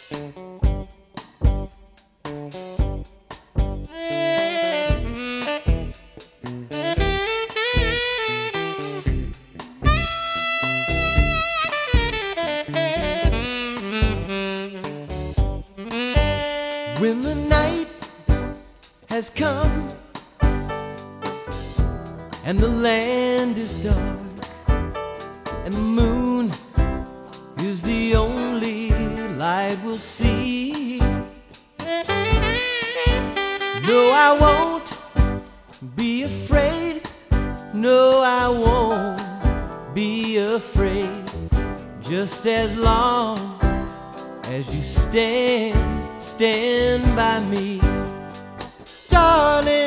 When the night has come and the land is dark and the moon is the only light we'll see, no, I won't be afraid. No, I won't be afraid, just as long as you stand by me, darling.